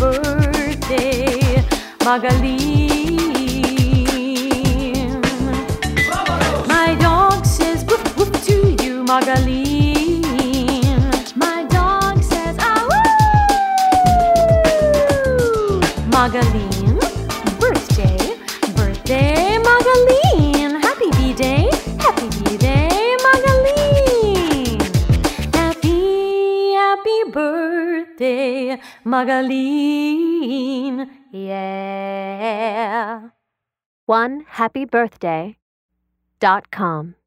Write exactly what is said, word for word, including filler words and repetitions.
birthday, Magaline. My dog says woof woof to you, Magaline. My dog says ah woo. Magaline, birthday, birthday, Magaline. Happy B-Day, happy B-Day, Magaline. Happy, happy birthday, Magaline. Yeah. one happy birthday dot com